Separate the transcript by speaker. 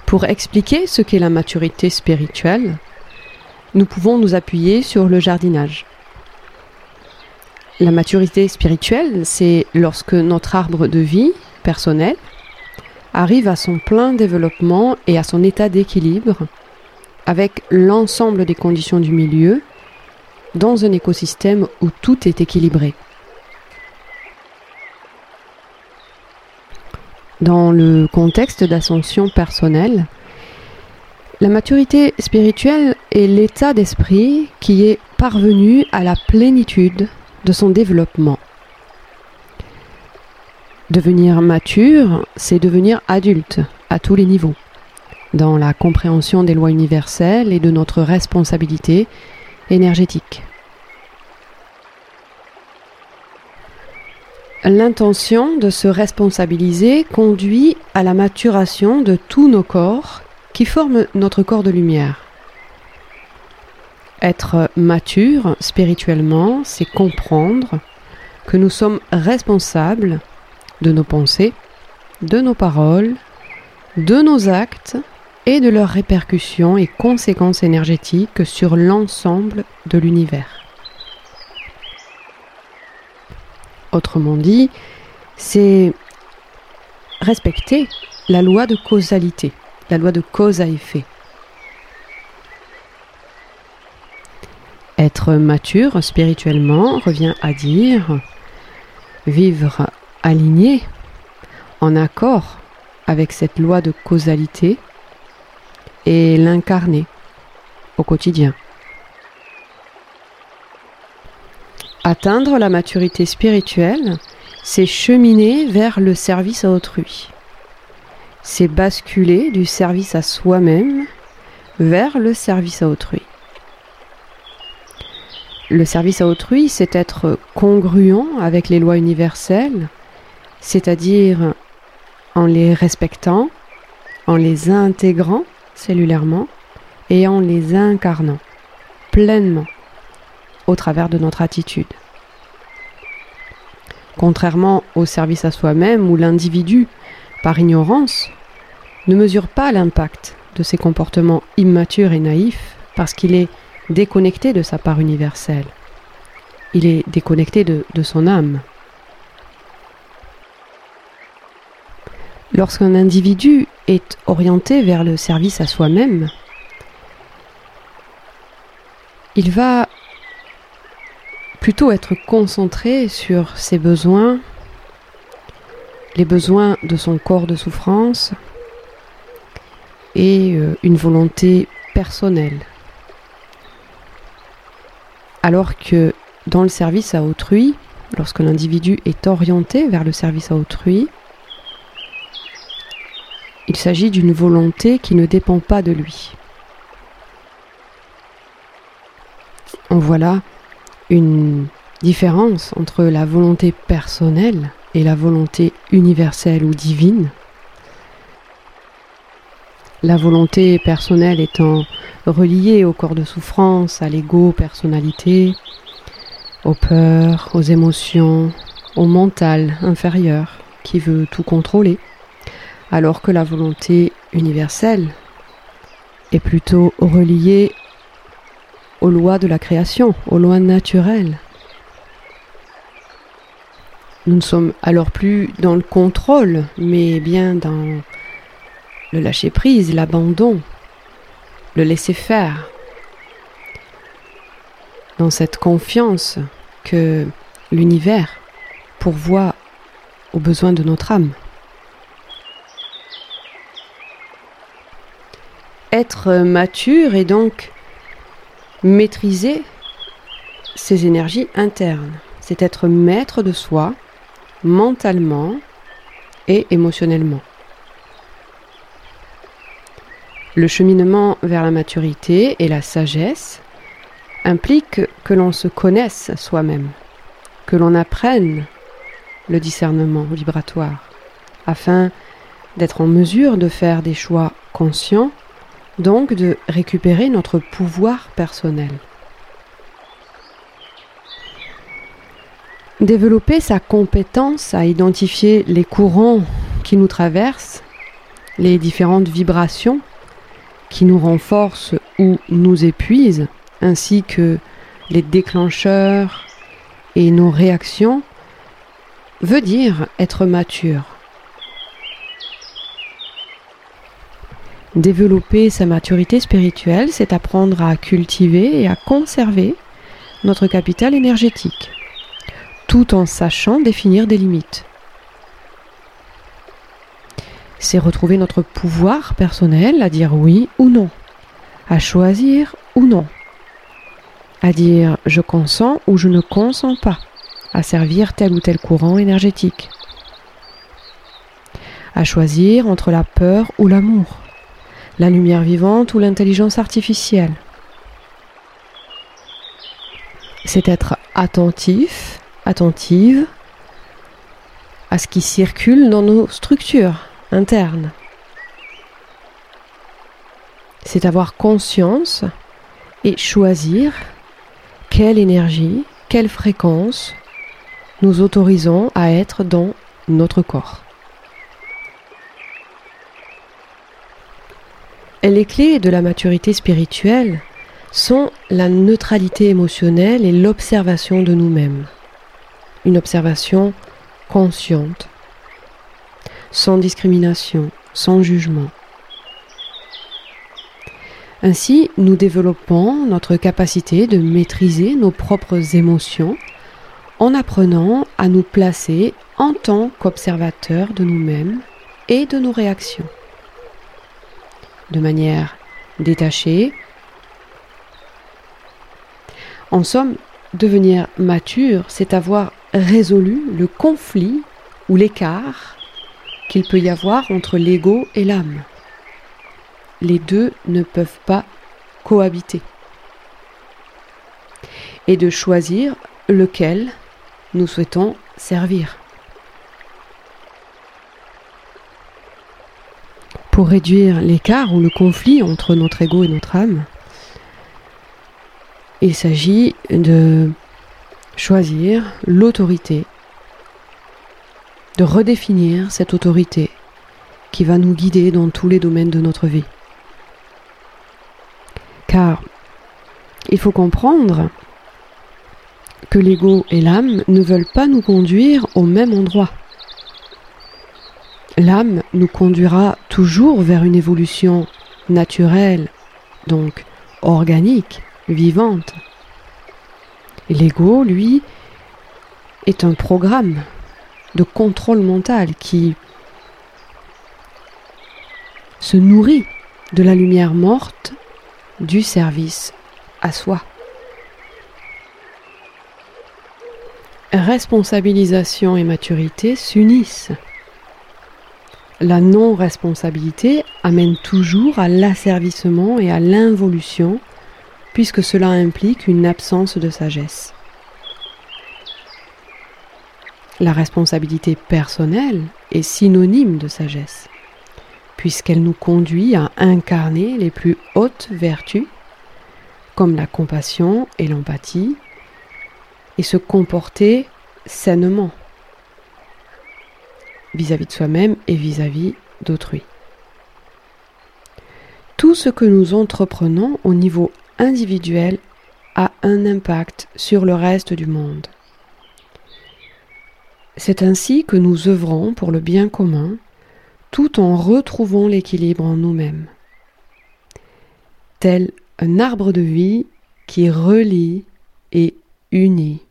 Speaker 1: Pour expliquer ce qu'est la maturité spirituelle, nous pouvons nous appuyer sur le jardinage. La maturité spirituelle, c'est lorsque notre arbre de vie personnel arrive à son plein développement et à son état d'équilibre avec l'ensemble des conditions du milieu dans un écosystème où tout est équilibré. Dans le contexte d'ascension personnelle, la maturité spirituelle est l'état d'esprit qui est parvenu à la plénitude de son développement. Devenir mature, c'est devenir adulte à tous les niveaux, dans la compréhension des lois universelles et de notre responsabilité énergétique. L'intention de se responsabiliser conduit à la maturation de tous nos corps qui forment notre corps de lumière. Être mature spirituellement, c'est comprendre que nous sommes responsables de nos pensées, de nos paroles, de nos actes et de leurs répercussions et conséquences énergétiques sur l'ensemble de l'univers. Autrement dit, c'est respecter la loi de causalité, la loi de cause à effet. Être mature spirituellement revient à dire vivre aligné, en accord avec cette loi de causalité et l'incarner au quotidien. Atteindre la maturité spirituelle, c'est cheminer vers le service à autrui. C'est basculer du service à soi-même vers le service à autrui. Le service à autrui, c'est être congruent avec les lois universelles, c'est-à-dire en les respectant, en les intégrant cellulairement et en les incarnant pleinement au travers de notre attitude. Contrairement au service à soi-même où l'individu, par ignorance, ne mesure pas l'impact de ses comportements immatures et naïfs parce qu'il est déconnecté de sa part universelle. Il est déconnecté de son âme. Lorsqu'un individu est orienté vers le service à soi-même, il va plutôt être concentré sur ses besoins, les besoins de son corps de souffrance et une volonté personnelle. Alors que dans le service à autrui, lorsque l'individu est orienté vers le service à autrui, il s'agit d'une volonté qui ne dépend pas de lui. On voit là une différence entre la volonté personnelle et la volonté universelle ou divine. La volonté personnelle étant reliée au corps de souffrance, à l'ego, personnalité, aux peurs, aux émotions, au mental inférieur qui veut tout contrôler, alors que la volonté universelle est plutôt reliée aux lois de la création, aux lois naturelles. Nous ne sommes alors plus dans le contrôle, mais bien dans le lâcher-prise, l'abandon, le laisser-faire, dans cette confiance que l'univers pourvoit aux besoins de notre âme. Être mature et donc maîtriser ses énergies internes. C'est être maître de soi, mentalement et émotionnellement. Le cheminement vers la maturité et la sagesse implique que l'on se connaisse soi-même, que l'on apprenne le discernement vibratoire, afin d'être en mesure de faire des choix conscients, donc de récupérer notre pouvoir personnel. Développer sa compétence à identifier les courants qui nous traversent les différentes vibrations qui nous renforcent ou nous épuisent, ainsi que les déclencheurs et nos réactions, veut dire être mature. Développer sa maturité spirituelle, c'est apprendre à cultiver et à conserver notre capital énergétique, tout en sachant définir des limites. C'est retrouver notre pouvoir personnel à dire oui ou non, à choisir ou non, à dire je consens ou je ne consens pas à servir tel ou tel courant énergétique, à choisir entre la peur ou l'amour, la lumière vivante ou l'intelligence artificielle. C'est être attentif, attentive à ce qui circule dans nos structures internes. C'est avoir conscience et choisir quelle énergie, quelle fréquence nous autorisons à être dans notre corps. Les clés de la maturité spirituelle sont la neutralité émotionnelle et l'observation de nous-mêmes. Une observation consciente, sans discrimination, sans jugement. Ainsi, nous développons notre capacité de maîtriser nos propres émotions en apprenant à nous placer en tant qu'observateurs de nous-mêmes et de nos réactions. De manière détachée. En somme, devenir mature, c'est avoir résolu le conflit ou l'écart qu'il peut y avoir entre l'ego et l'âme. Les deux ne peuvent pas cohabiter. Et de choisir lequel nous souhaitons servir. Pour réduire l'écart ou le conflit entre notre ego et notre âme, il s'agit de choisir l'autorité, de redéfinir cette autorité qui va nous guider dans tous les domaines de notre vie. Car il faut comprendre que l'ego et l'âme ne veulent pas nous conduire au même endroit. L'âme nous conduira toujours vers une évolution naturelle, donc organique, vivante. Et l'ego, lui, est un programme de contrôle mental qui se nourrit de la lumière morte du service à soi. Responsabilisation et maturité s'unissent. La non-responsabilité amène toujours à l'asservissement et à l'involution, puisque cela implique une absence de sagesse. La responsabilité personnelle est synonyme de sagesse, puisqu'elle nous conduit à incarner les plus hautes vertus, comme la compassion et l'empathie, et se comporter sainement vis-à-vis de soi-même et vis-à-vis d'autrui. Tout ce que nous entreprenons au niveau individuel a un impact sur le reste du monde. C'est ainsi que nous œuvrons pour le bien commun, tout en retrouvant l'équilibre en nous-mêmes. Tel un arbre de vie qui relie et unit.